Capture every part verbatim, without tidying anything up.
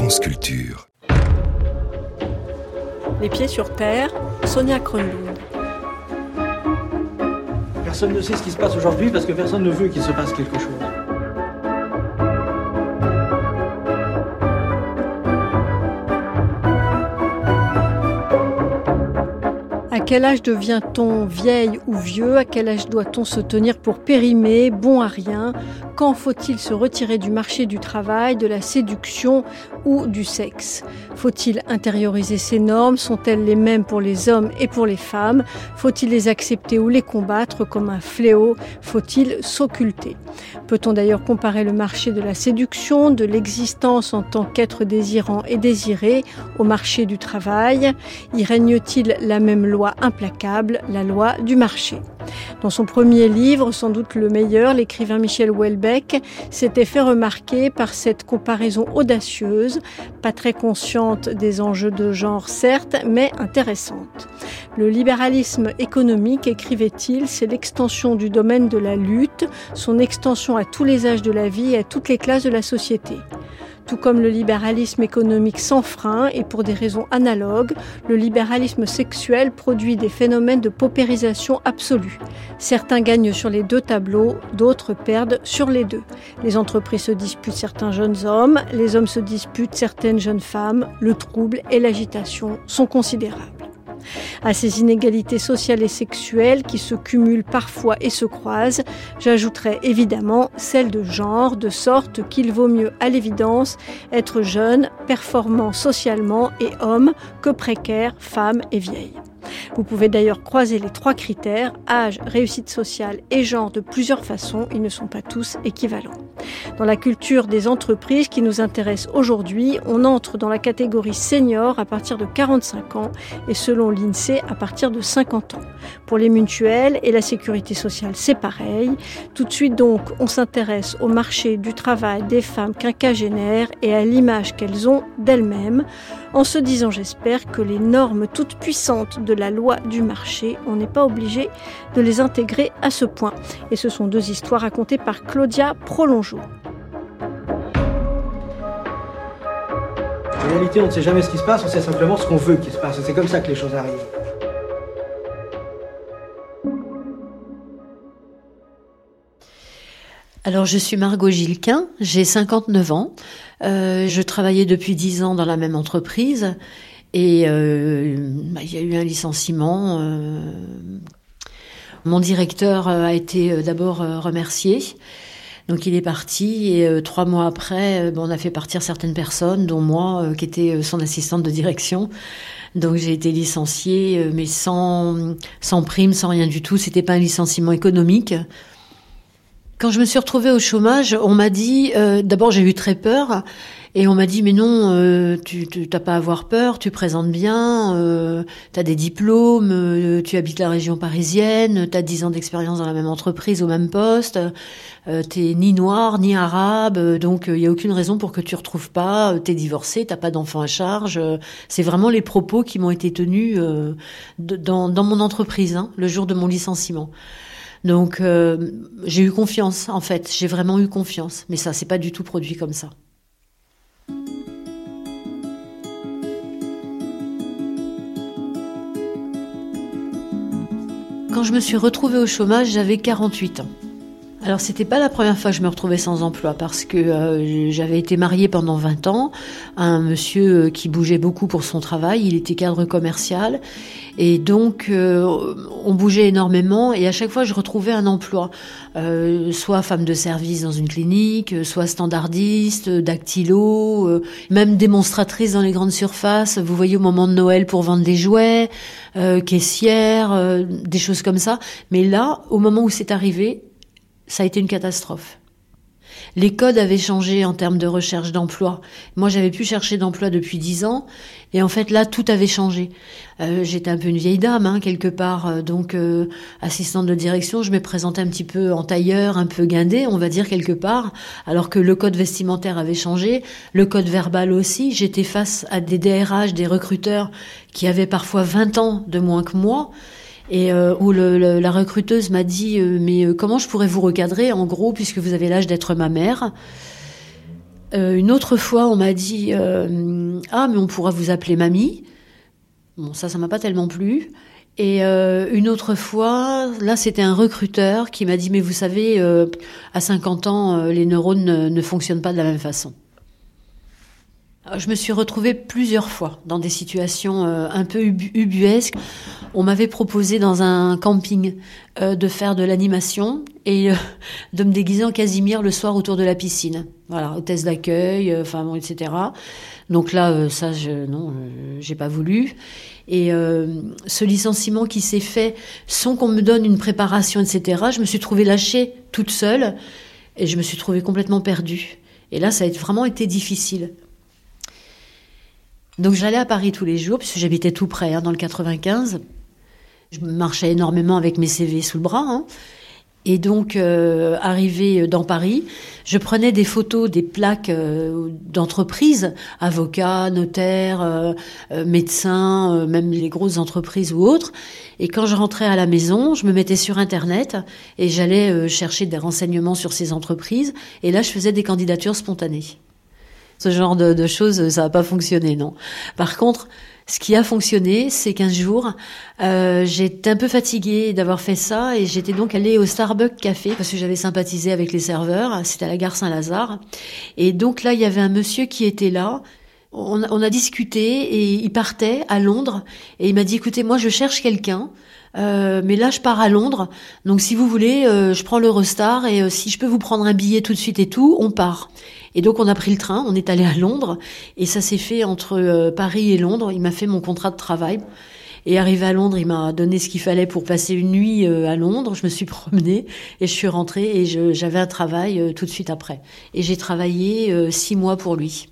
France Culture. Les pieds sur terre, Sonia Kronlund. Personne ne sait ce qui se passe aujourd'hui parce que personne ne veut qu'il se passe quelque chose. À quel âge devient-on vieille ou vieux ? À quel âge doit-on se tenir pour périmé, bon à rien ? Quand faut-il se retirer du marché du travail, de la séduction ou du sexe ? Faut-il intérioriser ces normes ? Sont-elles les mêmes pour les hommes et pour les femmes ? Faut-il les accepter ou les combattre comme un fléau ? Faut-il s'occulter ? Peut-on d'ailleurs comparer le marché de la séduction, de l'existence en tant qu'être désirant et désiré, au marché du travail ? Y règne-t-il la même loi implacable, la loi du marché ? Dans son premier livre, sans doute le meilleur, l'écrivain Michel Houellebecq s'était fait remarquer par cette comparaison audacieuse, pas très consciente des enjeux de genre certes, mais intéressante. Le libéralisme économique, écrivait-il, c'est l'extension du domaine de la lutte, son extension à tous les âges de la vie et à toutes les classes de la société. Tout comme le libéralisme économique sans frein et pour des raisons analogues, le libéralisme sexuel produit des phénomènes de paupérisation absolue. Certains gagnent sur les deux tableaux, d'autres perdent sur les deux. Les entreprises se disputent certains jeunes hommes, les hommes se disputent certaines jeunes femmes, le trouble et l'agitation sont considérables. À ces inégalités sociales et sexuelles qui se cumulent parfois et se croisent, j'ajouterai évidemment celle de genre, de sorte qu'il vaut mieux à l'évidence être jeune, performant socialement et homme que précaire, femme et vieille. Vous pouvez d'ailleurs croiser les trois critères, âge, réussite sociale et genre de plusieurs façons, ils ne sont pas tous équivalents. Dans la culture des entreprises qui nous intéresse aujourd'hui, on entre dans la catégorie senior à partir de quarante-cinq ans et selon l'INSEE à partir de cinquante ans. Pour les mutuelles et la sécurité sociale, c'est pareil. Tout de suite donc, on s'intéresse au marché du travail des femmes quinquagénaires et à l'image qu'elles ont d'elles-mêmes, en se disant, j'espère, que les normes toutes puissantes de la loi du marché, on n'est pas obligé de les intégrer à ce point. Et ce sont deux histoires racontées par Claudia Prolongeau. En réalité, on ne sait jamais ce qui se passe, on sait simplement ce qu'on veut qu'il se passe. Et c'est comme ça que les choses arrivent. Alors, je suis Margot Gilquin, j'ai cinquante-neuf ans. Euh, je travaillais depuis dix ans dans la même entreprise et euh, bah, il y a eu un licenciement. Euh, mon directeur a été d'abord remercié. Donc il est parti et euh, trois mois après, euh, bon, on a fait partir certaines personnes, dont moi, euh, qui était son assistante de direction. Donc j'ai été licenciée, euh, mais sans, sans prime, sans rien du tout. C'était pas un licenciement économique. Quand je me suis retrouvée au chômage, on m'a dit, euh, d'abord j'ai eu très peur, et on m'a dit mais non, euh, tu tu t'as pas à avoir peur, tu présentes bien, euh, t'as des diplômes, euh, tu habites la région parisienne, t'as dix ans d'expérience dans la même entreprise au même poste, euh, t'es ni noir ni arabe, euh, donc il euh, y a aucune raison pour que tu retrouves pas, euh, t'es divorcé, t'as pas d'enfant à charge. Euh, c'est vraiment les propos qui m'ont été tenus euh, de, dans dans mon entreprise hein, le jour de mon licenciement. Donc euh, j'ai eu confiance en fait, j'ai vraiment eu confiance, mais ça c'est pas du tout produit comme ça. Quand je me suis retrouvée au chômage, j'avais quarante-huit ans. Alors c'était pas la première fois que je me retrouvais sans emploi parce que euh, j'avais été mariée pendant vingt ans à un monsieur qui bougeait beaucoup pour son travail, il était cadre commercial et donc euh, on bougeait énormément et à chaque fois je retrouvais un emploi, euh, soit femme de service dans une clinique, soit standardiste, dactylo, euh, même démonstratrice dans les grandes surfaces, vous voyez au moment de Noël pour vendre des jouets, euh, caissière, euh, des choses comme ça. Mais là, au moment où c'est arrivé, ça a été une catastrophe. Les codes avaient changé en termes de recherche d'emploi. Moi, j'avais pu chercher d'emploi depuis dix ans, et en fait, là, tout avait changé. Euh, j'étais un peu une vieille dame, hein, quelque part, donc euh, assistante de direction, je me présentais un petit peu en tailleur, un peu guindée, on va dire, quelque part, alors que le code vestimentaire avait changé, le code verbal aussi. J'étais face à des D R H, des recruteurs, qui avaient parfois vingt ans de moins que moi, et euh, où le, le, la recruteuse m'a dit euh, mais euh, comment je pourrais vous recadrer en gros puisque vous avez l'âge d'être ma mère. Euh, une autre fois, on m'a dit euh, « Ah, mais on pourra vous appeler mamie ». Bon, ça, ça m'a pas tellement plu. Et euh, une autre fois, là, c'était un recruteur qui m'a dit « Mais vous savez, euh, à cinquante ans, euh, les neurones ne, ne fonctionnent pas de la même façon ». Je me suis retrouvée plusieurs fois dans des situations euh, un peu ubu- ubuesques. On m'avait proposé dans un camping euh, de faire de l'animation et euh, de me déguiser en Casimir le soir autour de la piscine. Voilà, hôtesse d'accueil, euh, enfin bon, et cetera. Donc là, euh, ça, je, non, euh, j'ai pas voulu. Et euh, ce licenciement qui s'est fait sans qu'on me donne une préparation, et cetera, je me suis trouvée lâchée toute seule et je me suis trouvée complètement perdue. Et là, ça a vraiment été difficile. Donc j'allais à Paris tous les jours, puisque j'habitais tout près, hein, dans le quatre-vingt-quinze. Je marchais énormément avec mes C V sous le bras. Hein. Et donc, euh, arrivée dans Paris, je prenais des photos des plaques euh, d'entreprises, avocats, notaires, euh, euh, médecins, euh, même les grosses entreprises ou autres. Et quand je rentrais à la maison, je me mettais sur Internet et j'allais euh, chercher des renseignements sur ces entreprises. Et là, je faisais des candidatures spontanées. Ce genre de, de choses, ça n'a pas fonctionné, non. Par contre, ce qui a fonctionné, c'est qu'un jour, euh, j'étais un peu fatiguée d'avoir fait ça et j'étais donc allée au Starbucks Café parce que j'avais sympathisé avec les serveurs. C'était à la gare Saint-Lazare. Et donc là, il y avait un monsieur qui était là. On, on a discuté et il partait à Londres et il m'a dit « Écoutez, moi, je cherche quelqu'un. Euh, mais là, je pars à Londres. Donc, si vous voulez, euh, je prends l'Eurostar et euh, si je peux vous prendre un billet tout de suite et tout, on part. » Et donc, on a pris le train, on est allé à Londres et ça s'est fait entre euh, Paris et Londres. Il m'a fait mon contrat de travail. Et arrivé à Londres, il m'a donné ce qu'il fallait pour passer une nuit euh, à Londres. Je me suis promenée et je suis rentrée et je, j'avais un travail euh, tout de suite après. Et j'ai travaillé euh, six mois pour lui.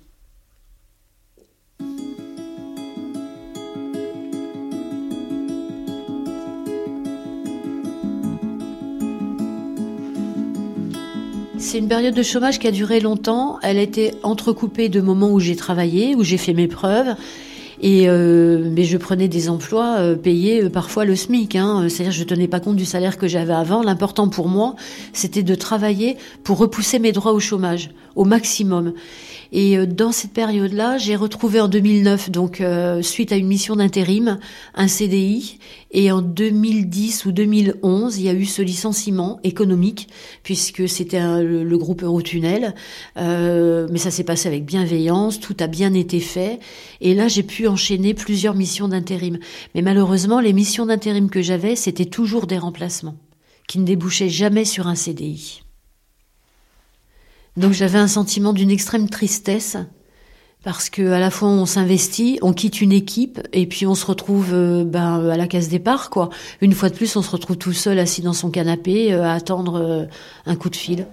C'est une période de chômage qui a duré longtemps. Elle a été entrecoupée de moments où j'ai travaillé, où j'ai fait mes preuves. Et euh, mais je prenais des emplois euh, payés euh, parfois le SMIC. Hein. C'est-à-dire que je tenais pas compte du salaire que j'avais avant. L'important pour moi, c'était de travailler pour repousser mes droits au chômage au maximum. Et euh, dans cette période-là, j'ai retrouvé en deux mille neuf, donc euh, suite à une mission d'intérim, un C D I. Et en deux mille dix ou deux mille onze, il y a eu ce licenciement économique, puisque c'était un, le, le groupe Eurotunnel. Euh, mais ça s'est passé avec bienveillance, tout a bien été fait. Et là, j'ai pu enchaîner plusieurs missions d'intérim. Mais malheureusement, les missions d'intérim que j'avais, c'était toujours des remplacements, qui ne débouchaient jamais sur un C D I. Donc j'avais un sentiment d'une extrême tristesse, parce que à la fois on s'investit, on quitte une équipe et puis on se retrouve euh, ben à la case départ quoi. Une fois de plus, on se retrouve tout seul assis dans son canapé euh, à attendre euh, un coup de fil.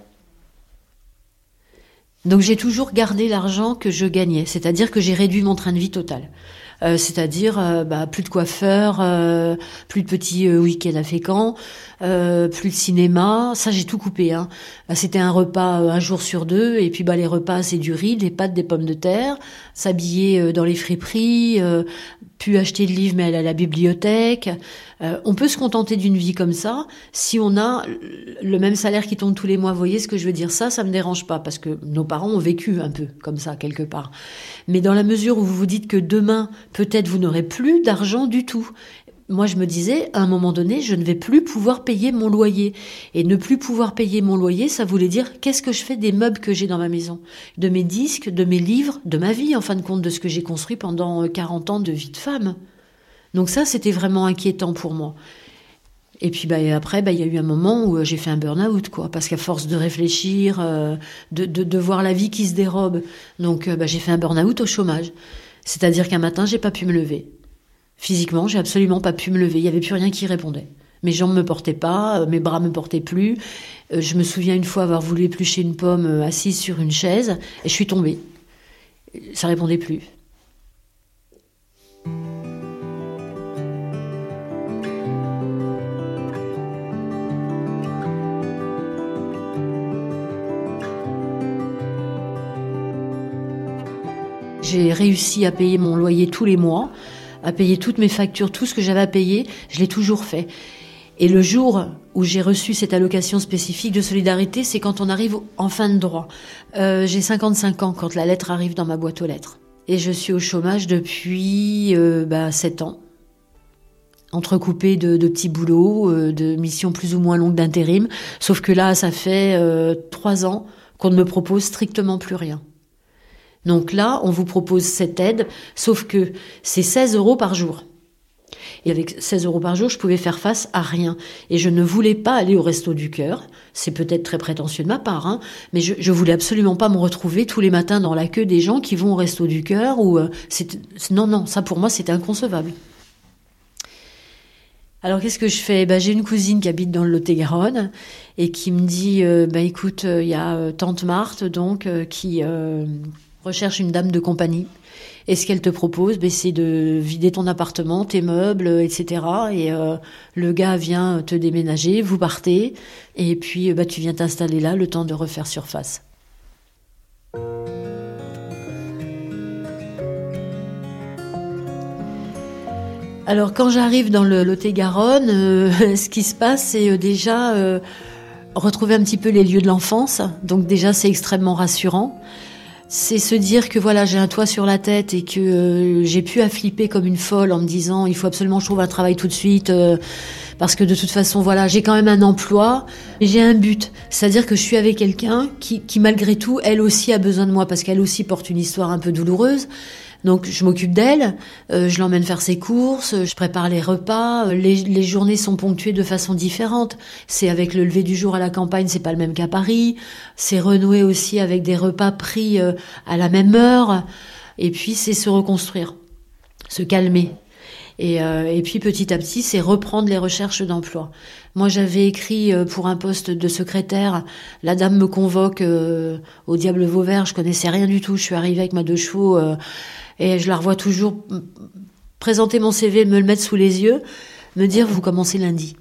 Donc j'ai toujours gardé l'argent que je gagnais, c'est-à-dire que j'ai réduit mon train de vie total. Euh, c'est-à-dire euh, bah, plus de coiffeur, euh, plus de petits euh, week-ends à Fécamp, euh, plus de cinéma, ça j'ai tout coupé. Hein. C'était un repas euh, un jour sur deux, et puis bah les repas c'est du riz, des pâtes, des pommes de terre, s'habiller euh, dans les friperies, euh, plus acheter de livres mais aller à la bibliothèque. Euh, on peut se contenter d'une vie comme ça si on a le même salaire qui tombe tous les mois. Vous voyez ce que je veux dire? Ça, ça me dérange pas parce que nos parents ont vécu un peu comme ça quelque part. Mais dans la mesure où vous vous dites que demain, peut-être vous n'aurez plus d'argent du tout. Moi, je me disais, à un moment donné, je ne vais plus pouvoir payer mon loyer. Et ne plus pouvoir payer mon loyer, ça voulait dire qu'est-ce que je fais des meubles que j'ai dans ma maison, de mes disques, de mes livres, de ma vie, en fin de compte, de ce que j'ai construit pendant quarante ans de vie de femme. Donc ça, c'était vraiment inquiétant pour moi. Et puis bah, après, bah, il y a eu un moment où j'ai fait un burn-out, quoi, parce qu'à force de réfléchir, euh, de, de, de voir la vie qui se dérobe, donc bah, j'ai fait un burn-out au chômage. C'est-à-dire qu'un matin, j'ai pas pu me lever. Physiquement, j'ai absolument pas pu me lever. Il y avait plus rien qui répondait. Mes jambes me portaient pas, mes bras me portaient plus. Je me souviens une fois avoir voulu éplucher une pomme assise sur une chaise et je suis tombée. Ça répondait plus. J'ai réussi à payer mon loyer tous les mois, à payer toutes mes factures, tout ce que j'avais à payer, je l'ai toujours fait. Et le jour où j'ai reçu cette allocation spécifique de solidarité, c'est quand on arrive en fin de droit. Euh, j'ai cinquante-cinq ans quand la lettre arrive dans ma boîte aux lettres. Et je suis au chômage depuis euh, bah, sept ans. Entrecoupée de, de petits boulots, euh, de missions plus ou moins longues d'intérim. Sauf que là, ça fait euh, trois ans qu'on ne me propose strictement plus rien. Donc là, on vous propose cette aide, sauf que c'est seize euros par jour. Et avec seize euros par jour, je pouvais faire face à rien. Et je ne voulais pas aller au Resto du Cœur. C'est peut-être très prétentieux de ma part, hein, mais je, je voulais absolument pas me retrouver tous les matins dans la queue des gens qui vont au Resto du Cœur. Ou euh, c'est, non, non, ça pour moi, c'était inconcevable. Alors qu'est-ce que je fais ? Ben, j'ai une cousine qui habite dans le Lot-et-Garonne et qui me dit euh, ben, écoute, il euh, y a euh, tante Marthe donc euh, qui euh, recherche une dame de compagnie. Et ce qu'elle te propose, ben, c'est de vider ton appartement, tes meubles, et cetera. Et euh, le gars vient te déménager, vous partez, et puis ben, tu viens t'installer là, le temps de refaire surface. Alors quand j'arrive dans le Lot-et-Garonne, euh, ce qui se passe, c'est euh, déjà euh, retrouver un petit peu les lieux de l'enfance. Donc déjà, c'est extrêmement rassurant. C'est se dire que voilà, j'ai un toit sur la tête et que euh, j'ai pu à flipper comme une folle en me disant il faut absolument que je trouve un travail tout de suite euh, parce que de toute façon voilà, j'ai quand même un emploi et j'ai un but, c'est-à-dire que je suis avec quelqu'un qui, qui malgré tout elle aussi a besoin de moi parce qu'elle aussi porte une histoire un peu douloureuse. Donc je m'occupe d'elle, euh, je l'emmène faire ses courses, je prépare les repas, les, les journées sont ponctuées de façon différente. C'est avec le lever du jour à la campagne, c'est pas le même qu'à Paris. C'est renouer aussi avec des repas pris euh, à la même heure. Et puis c'est se reconstruire, se calmer. Et, euh, et puis petit à petit, c'est reprendre les recherches d'emploi. Moi, j'avais écrit euh, pour un poste de secrétaire. La dame me convoque euh, au Diable Vauvert. Je connaissais rien du tout. Je suis arrivée avec ma deux chevaux euh, et je la revois toujours présenter mon C V, me le mettre sous les yeux, me dire vous commencez lundi.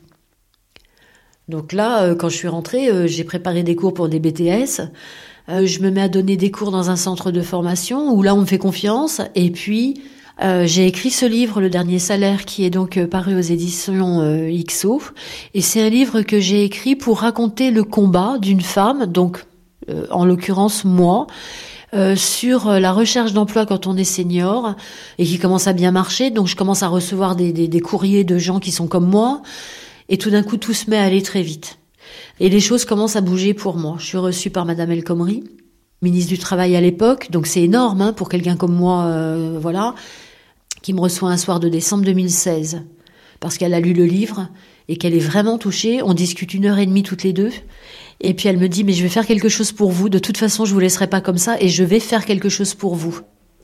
Donc là, euh, quand je suis rentrée, euh, j'ai préparé des cours pour des B T S. Euh, je me mets à donner des cours dans un centre de formation où là, on me fait confiance. Et puis Euh, j'ai écrit ce livre, Le Dernier Salaire, qui est donc euh, paru aux éditions euh, X O. Et c'est un livre que j'ai écrit pour raconter le combat d'une femme, donc euh, en l'occurrence moi, euh, sur euh, la recherche d'emploi quand on est senior et qui commence à bien marcher. Donc je commence à recevoir des, des, des courriers de gens qui sont comme moi. Et tout d'un coup, tout se met à aller très vite. Et les choses commencent à bouger pour moi. Je suis reçue par Madame El Khomri, ministre du Travail à l'époque. Donc c'est énorme hein, pour quelqu'un comme moi, euh, voilà, qui me reçoit un soir de décembre deux mille seize. Parce qu'elle a lu le livre et qu'elle est vraiment touchée. On discute une heure et demie toutes les deux. Et puis elle me dit, mais je vais faire quelque chose pour vous. De toute façon, je vous laisserai pas comme ça et je vais faire quelque chose pour vous.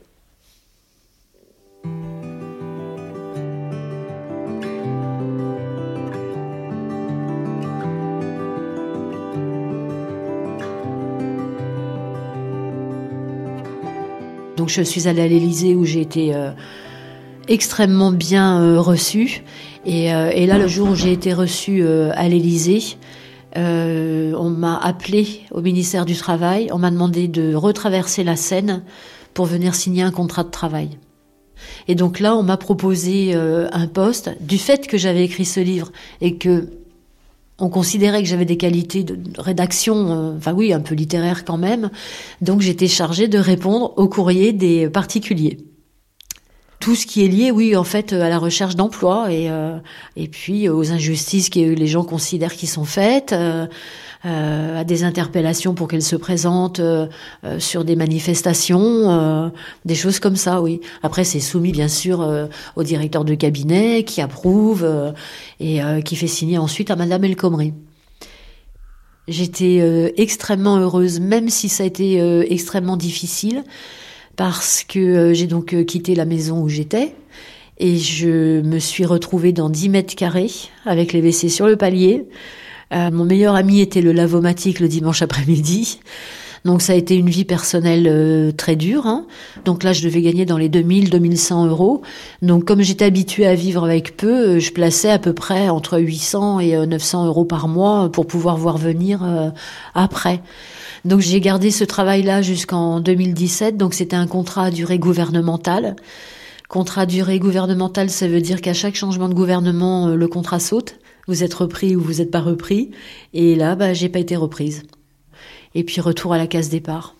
Donc je suis allée à l'Élysée où j'ai été euh, extrêmement bien euh, reçue. Et, euh, et là, le jour où j'ai été reçue euh, à l'Élysée, euh, on m'a appelée au ministère du Travail. On m'a demandé de retraverser la Seine pour venir signer un contrat de travail. Et donc là, on m'a proposé euh, un poste. Du fait que j'avais écrit ce livre et que on considérait que j'avais des qualités de rédaction, euh, enfin oui, un peu littéraire quand même. Donc j'étais chargée de répondre aux courriers des particuliers. Tout ce qui est lié, oui, en fait, à la recherche d'emploi et euh, et puis aux injustices que les gens considèrent qui sont faites, euh, euh, à des interpellations pour qu'elles se présentent euh, euh, sur des manifestations, euh, des choses comme ça, oui. Après, c'est soumis bien sûr euh, au directeur de cabinet qui approuve euh, et euh, qui fait signer ensuite à Madame El Khomri. J'étais euh, extrêmement heureuse, même si ça a été euh, extrêmement difficile. Parce que euh, j'ai donc euh, quitté la maison où j'étais et je me suis retrouvée dans dix mètres carrés avec les W C sur le palier. Euh, mon meilleur ami était le lavomatique le dimanche après-midi. Donc ça a été une vie personnelle euh, très dure. Hein. Donc là, je devais gagner dans les deux mille, deux mille cent euros. Donc comme j'étais habituée à vivre avec peu, euh, je plaçais à peu près entre huit cents et euh, neuf cents euros par mois pour pouvoir voir venir euh, après. Donc j'ai gardé ce travail-là jusqu'en deux mille dix-sept. Donc c'était un contrat à durée gouvernementale. Contrat à durée gouvernementale, ça veut dire qu'à chaque changement de gouvernement, le contrat saute. Vous êtes repris ou vous n'êtes pas repris. Et là, bah, j'ai pas été reprise. Et puis retour à la case départ.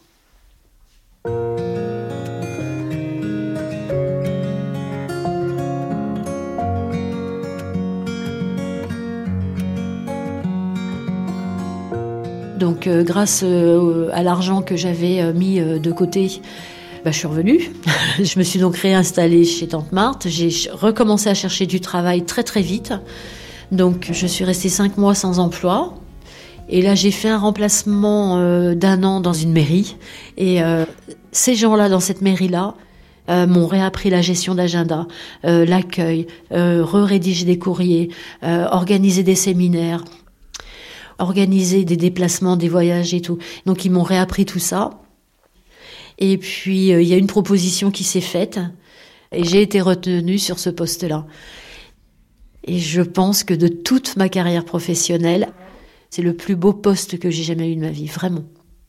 Donc euh, grâce euh, à l'argent que j'avais euh, mis euh, de côté, bah, je suis revenue. Je me suis donc réinstallée chez Tante Marthe. J'ai recommencé à chercher du travail très très vite. Donc je suis restée cinq mois sans emploi. Et là j'ai fait un remplacement euh, d'un an dans une mairie. Et euh, ces gens-là dans cette mairie-là euh, m'ont réappris la gestion d'agenda, euh, l'accueil, euh, re-rédiger des courriers, euh, organiser des séminaires, organiser des déplacements, des voyages et tout. Donc ils m'ont réappris tout ça. Et puis il euh, y a une proposition qui s'est faite et j'ai été retenue sur ce poste-là. Et je pense que de toute ma carrière professionnelle, c'est le plus beau poste que j'ai jamais eu de ma vie, vraiment.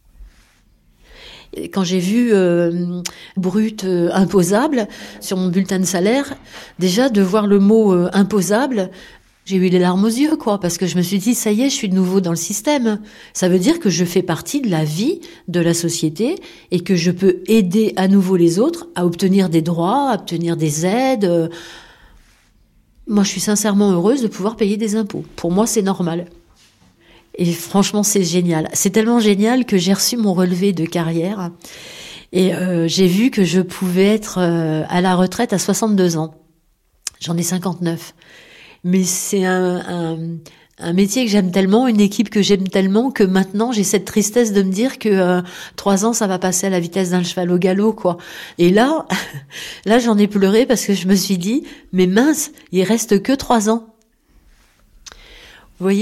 Et quand j'ai vu euh, brut euh, imposable sur mon bulletin de salaire, déjà de voir le mot euh, imposable, j'ai eu les larmes aux yeux, quoi, parce que je me suis dit, ça y est, je suis de nouveau dans le système. Ça veut dire que je fais partie de la vie de la société et que je peux aider à nouveau les autres à obtenir des droits, à obtenir des aides. Moi, je suis sincèrement heureuse de pouvoir payer des impôts. Pour moi, c'est normal. Et franchement, c'est génial. C'est tellement génial que j'ai reçu mon relevé de carrière et euh, j'ai vu que je pouvais être euh, à la retraite à soixante-deux ans. J'en ai cinquante-neuf. Mais c'est un, un, un métier que j'aime tellement, une équipe que j'aime tellement que maintenant j'ai cette tristesse de me dire que euh, trois ans ça va passer à la vitesse d'un cheval au galop, quoi. Et là, là j'en ai pleuré parce que je me suis dit, mais mince, il reste que trois ans. Vous voyez ?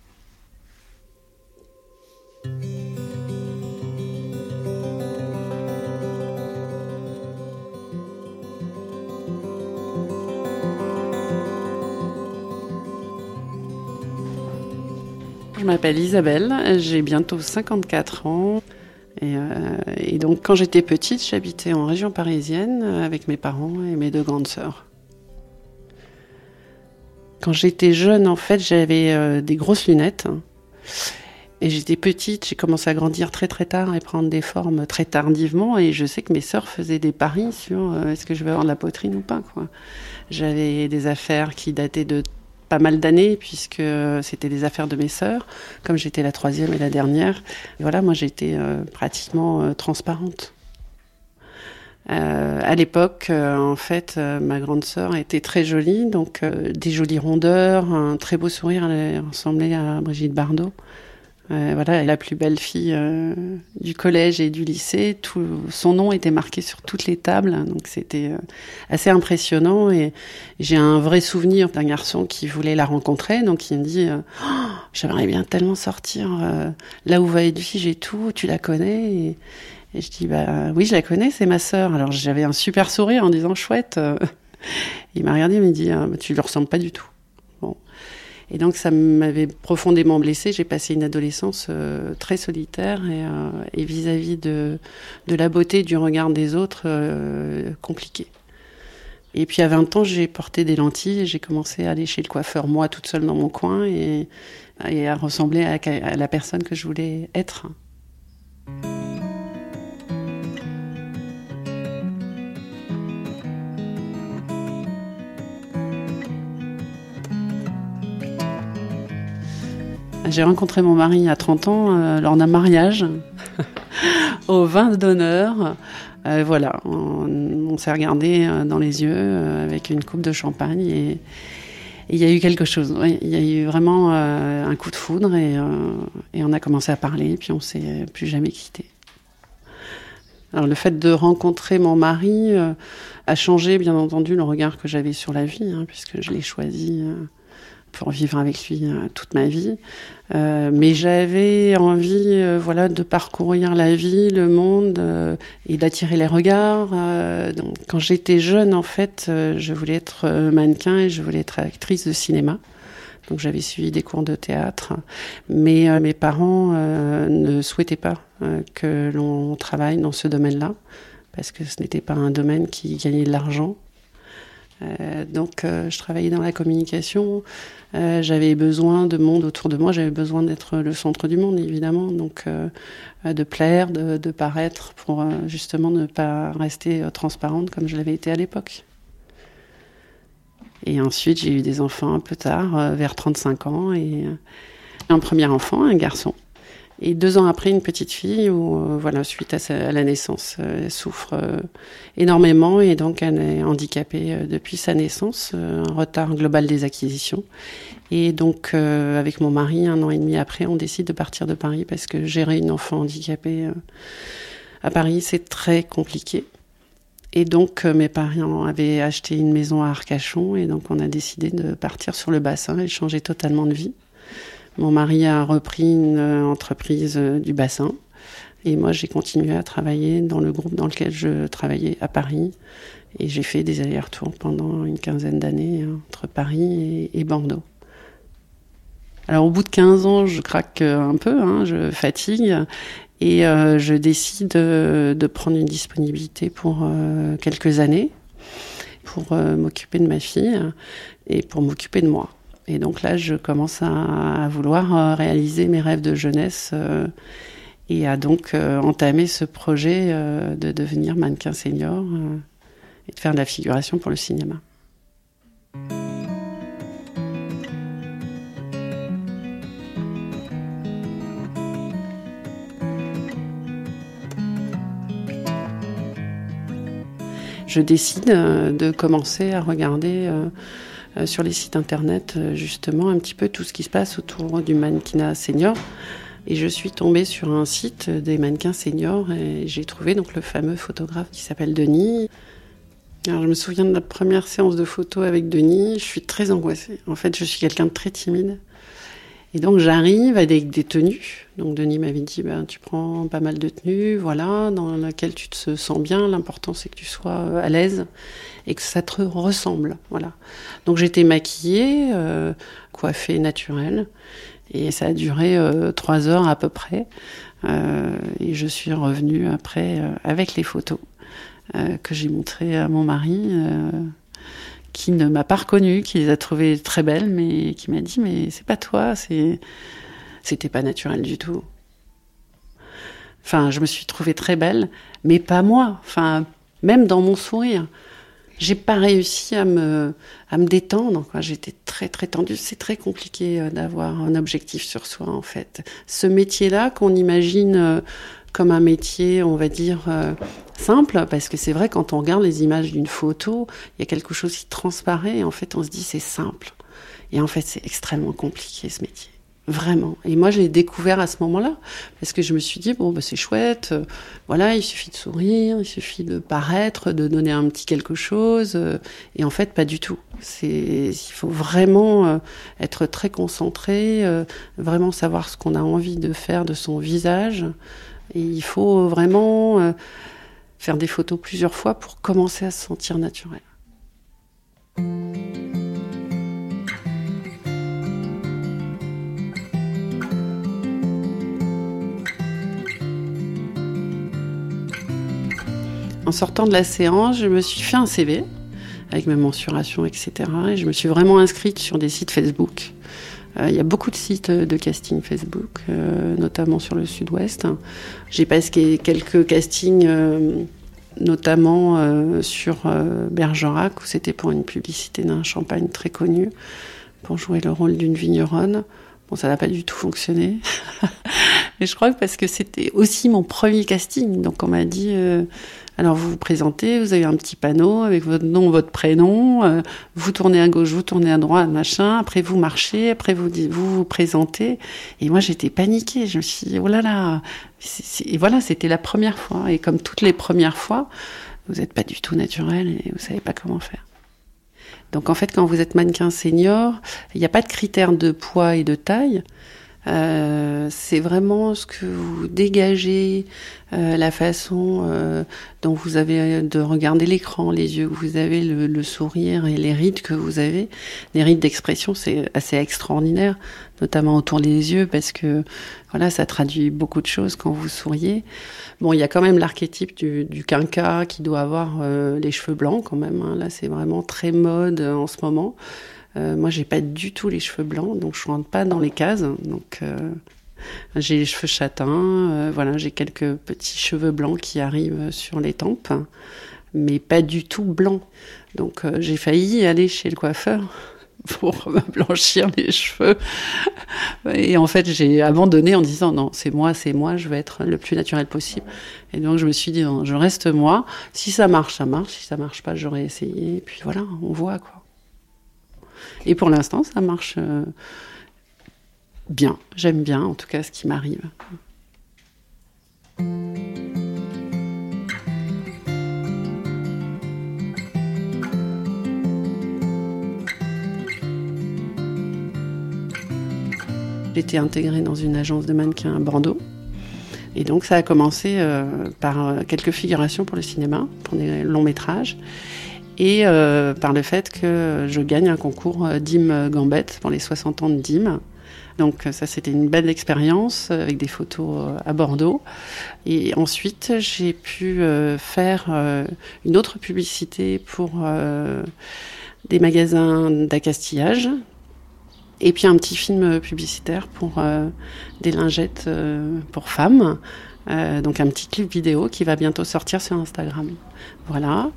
Je m'appelle Isabelle, j'ai bientôt cinquante-quatre ans et, euh, et donc quand j'étais petite, j'habitais en région parisienne avec mes parents et mes deux grandes sœurs. Quand j'étais jeune, en fait, j'avais euh, des grosses lunettes et j'étais petite, j'ai commencé à grandir très très tard et prendre des formes très tardivement et je sais que mes sœurs faisaient des paris sur euh, est-ce que je vais avoir de la poitrine ou pas, quoi. J'avais des affaires qui dataient de pas mal d'années puisque c'était des affaires de mes sœurs, comme j'étais la troisième et la dernière. Et voilà, moi j'étais euh, pratiquement euh, transparente. Euh, à l'époque, euh, en fait, euh, ma grande sœur était très jolie, donc euh, des jolies rondeurs, un très beau sourire, elle ressemblait à Brigitte Bardot. Euh, voilà, elle est la plus belle fille euh, du collège et du lycée. Tout, son nom était marqué sur toutes les tables, donc c'était euh, assez impressionnant. Et j'ai un vrai souvenir d'un garçon qui voulait la rencontrer, donc il me dit euh, oh, « J'aimerais bien tellement sortir euh, là où va Edwige et tout, tu la connais ?» et, et je dis bah, « Oui, je la connais, c'est ma sœur. » Alors j'avais un super sourire en disant « Chouette euh. !» Il m'a regardé et m'a dit ah, « Tu lui ressembles pas du tout. » Bon. Et donc ça m'avait profondément blessée. J'ai passé une adolescence euh, très solitaire et, euh, et vis-à-vis de, de la beauté du regard des autres, euh, compliquée. Et puis à vingt ans, j'ai porté des lentilles et j'ai commencé à aller chez le coiffeur, moi, toute seule dans mon coin, et, et à ressembler à, à la personne que je voulais être. J'ai rencontré mon mari à trente ans euh, lors d'un mariage au vin d'honneur. Euh, voilà, on, on s'est regardé euh, dans les yeux euh, avec une coupe de champagne et il y a eu quelque chose. Ouais, il y a eu vraiment euh, un coup de foudre et, euh, et on a commencé à parler et puis on s'est plus jamais quittés. Alors le fait de rencontrer mon mari euh, a changé bien entendu le regard que j'avais sur la vie, hein, puisque je l'ai choisi euh, pour vivre avec lui euh, toute ma vie. Euh, mais j'avais envie euh, voilà, de parcourir la vie, le monde euh, et d'attirer les regards. Euh, donc, quand j'étais jeune, en fait, euh, je voulais être euh, mannequin et je voulais être actrice de cinéma. Donc j'avais suivi des cours de théâtre. Mais euh, mes parents euh, ne souhaitaient pas euh, que l'on travaille dans ce domaine-là parce que ce n'était pas un domaine qui gagnait de l'argent. Euh, donc, euh, je travaillais dans la communication. Euh, j'avais besoin de monde autour de moi. J'avais besoin d'être le centre du monde, évidemment. Donc, euh, de plaire, de, de paraître, pour euh, justement ne pas rester euh, transparente comme je l'avais été à l'époque. Et ensuite, j'ai eu des enfants un peu tard, euh, vers trente-cinq ans, et euh, un premier enfant, un garçon. Et deux ans après, une petite fille, où, euh, voilà, suite à, sa, à la naissance, euh, elle souffre euh, énormément, et donc elle est handicapée euh, depuis sa naissance, euh, un retard global des acquisitions. Et donc, euh, avec mon mari, un an et demi après, on décide de partir de Paris, parce que gérer une enfant handicapée euh, à Paris, c'est très compliqué. Et donc, euh, mes parents avaient acheté une maison à Arcachon, et donc on a décidé de partir sur le bassin et changer totalement de vie. Mon mari a repris une entreprise du bassin et moi j'ai continué à travailler dans le groupe dans lequel je travaillais à Paris et j'ai fait des allers-retours pendant une quinzaine d'années entre Paris et, et Bordeaux. Alors au bout de quinze ans, je craque un peu, hein, je fatigue et euh, je décide de, de prendre une disponibilité pour euh, quelques années pour euh, m'occuper de ma fille et pour m'occuper de moi. Et donc là, je commence à, à vouloir réaliser mes rêves de jeunesse euh, et à donc euh, entamer ce projet euh, de devenir mannequin senior euh, et de faire de la figuration pour le cinéma. Je décide euh, de commencer à regarder euh, sur les sites internet, justement, un petit peu tout ce qui se passe autour du mannequinat senior. Et je suis tombée sur un site des mannequins seniors et j'ai trouvé donc le fameux photographe qui s'appelle Denis. Alors, je me souviens de la première séance de photo avec Denis. Je suis très angoissée. En fait, je suis quelqu'un de très timide. Et donc, j'arrive avec des tenues. Donc, Denis m'avait dit, ben, tu prends pas mal de tenues, voilà, dans laquelle tu te sens bien. L'important, c'est que tu sois à l'aise et que ça te ressemble, voilà. Donc, j'étais maquillée, euh, coiffée naturelle. Et ça a duré euh, trois heures à peu près. Euh, et je suis revenue après euh, avec les photos euh, que j'ai montrées à mon mari, euh, qui ne m'a pas reconnue, qui les a trouvées très belles, mais qui m'a dit « mais c'est pas toi, c'est... c'était pas naturel du tout ». Enfin, je me suis trouvée très belle, mais pas moi. Enfin, même dans mon sourire. J'ai pas réussi à me, à me détendre, quoi. J'étais très, très tendue. C'est très compliqué euh, d'avoir un objectif sur soi, en fait. Ce métier-là, qu'on imagine euh, comme un métier, on va dire, euh, simple, parce que c'est vrai, quand on regarde les images d'une photo, il y a quelque chose qui transparaît, et en fait, on se dit, c'est simple. Et en fait, c'est extrêmement compliqué, ce métier. Vraiment. Et moi, je l'ai découvert à ce moment-là, parce que je me suis dit, bon, bah, c'est chouette, euh, voilà, il suffit de sourire, il suffit de paraître, de donner un petit quelque chose, euh, et en fait, pas du tout. C'est, il faut vraiment euh, être très concentré, euh, vraiment savoir ce qu'on a envie de faire de son visage, et il faut vraiment euh, faire des photos plusieurs fois pour commencer à se sentir naturel. En sortant de la séance, je me suis fait un C V avec mes mensurations, et cetera. Et je me suis vraiment inscrite sur des sites Facebook. Euh, il y a beaucoup de sites de casting Facebook, euh, notamment sur le sud-ouest. J'ai passé quelques castings, euh, notamment euh, sur euh, Bergerac, où c'était pour une publicité d'un champagne très connu, pour jouer le rôle d'une vigneronne. Bon, ça n'a pas du tout fonctionné. Mais je crois que parce que c'était aussi mon premier casting. Donc on m'a dit, euh, alors vous vous présentez, vous avez un petit panneau avec votre nom, votre prénom, euh, vous tournez à gauche, vous tournez à droite, machin, après vous marchez, après vous vous, vous présentez. Et moi j'étais paniquée, je me suis dit, oh là là. C'est, c'est... Et voilà, c'était la première fois. Et comme toutes les premières fois, vous n'êtes pas du tout naturel et vous savez pas comment faire. Donc en fait, quand vous êtes mannequin senior, il n'y a pas de critères de poids et de taille. Euh, c'est vraiment ce que vous dégagez, euh, la façon euh, dont vous avez de regarder l'écran, les yeux que vous avez, le, le sourire et les rides que vous avez. Les rides d'expression, c'est assez extraordinaire, notamment autour des yeux, parce que voilà, ça traduit beaucoup de choses quand vous souriez. Bon, il y a quand même l'archétype du, du quinca qui doit avoir euh, les cheveux blancs quand même. Hein. Là, c'est vraiment très mode euh, en ce moment. Euh, moi, j'ai pas du tout les cheveux blancs, donc je rentre pas dans les cases. Donc, euh, j'ai les cheveux châtains. Euh, voilà, j'ai quelques petits cheveux blancs qui arrivent sur les tempes, mais pas du tout blancs. Donc, euh, j'ai failli aller chez le coiffeur pour me blanchir les cheveux. Et en fait, j'ai abandonné en disant non, c'est moi, c'est moi, je vais être le plus naturel possible. Et donc, je me suis dit, non, je reste moi. Si ça marche, ça marche. Si ça marche pas, j'aurais essayé. Et puis voilà, on voit, quoi. Et pour l'instant, ça marche euh, bien. J'aime bien, en tout cas, ce qui m'arrive. J'ai été intégrée dans une agence de mannequins à Bordeaux. Et donc, ça a commencé euh, par quelques figurations pour le cinéma, pour des longs métrages. Et euh, par le fait que je gagne un concours D I M Gambette pour les soixante ans de D I M. Donc ça, c'était une belle expérience avec des photos à Bordeaux. Et ensuite, j'ai pu euh, faire euh, une autre publicité pour euh, des magasins d'accastillage. Et puis un petit film publicitaire pour euh, des lingettes euh, pour femmes. Euh, donc un petit clip vidéo qui va bientôt sortir sur Instagram. Voilà.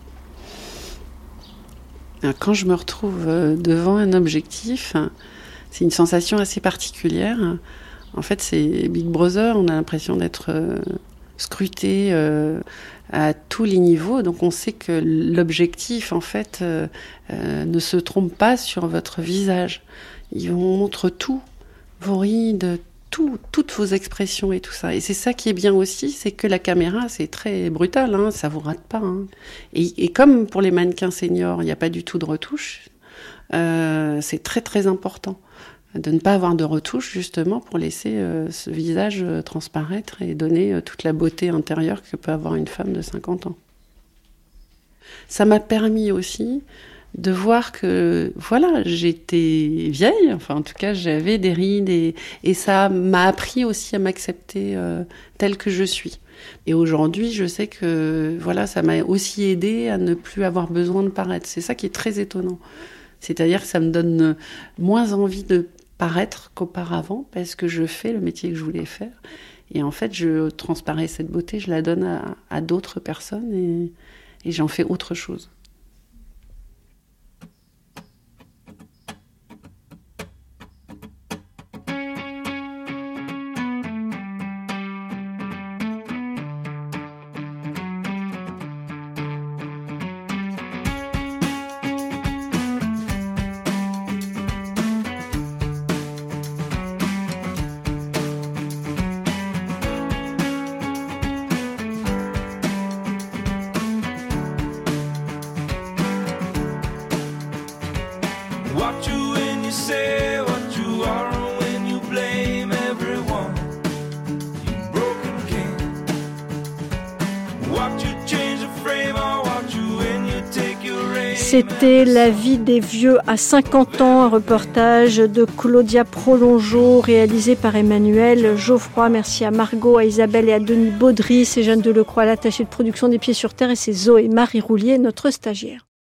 Quand je me retrouve devant un objectif, c'est une sensation assez particulière. En fait, c'est Big Brother, on a l'impression d'être scruté à tous les niveaux. Donc on sait que l'objectif, en fait, ne se trompe pas sur votre visage. Il vous montre tout, vos rides, tout, toutes vos expressions et tout ça. Et c'est ça qui est bien aussi, c'est que la caméra, c'est très brutal, hein, ça vous rate pas. Hein. Et, et comme pour les mannequins seniors, il n'y a pas du tout de retouche, euh, c'est très très important de ne pas avoir de retouche, justement, pour laisser euh, ce visage euh, transparaître et donner euh, toute la beauté intérieure que peut avoir une femme de cinquante ans. Ça m'a permis aussi de voir que, voilà, j'étais vieille, enfin en tout cas j'avais des rides et, et ça m'a appris aussi à m'accepter euh, telle que je suis. Et aujourd'hui, je sais que, voilà, ça m'a aussi aidé à ne plus avoir besoin de paraître. C'est ça qui est très étonnant. C'est-à-dire que ça me donne moins envie de paraître qu'auparavant parce que je fais le métier que je voulais faire. Et en fait, je transparais cette beauté, je la donne à, à d'autres personnes et, et j'en fais autre chose. What you when you say what you are when you blame everyone. You broken king. What you change the frame or what you when you take your aim. C'était La vie des vieux à cinquante ans, un reportage de Claudia Prolongeau réalisé par Emmanuel Geoffroy. Merci à Margot, à Isabelle et à Denis Baudry. C'est Jeanne Delecroix, l'attachée de production des Pieds sur Terre, et c'est Zoé Marie Roulier, notre stagiaire.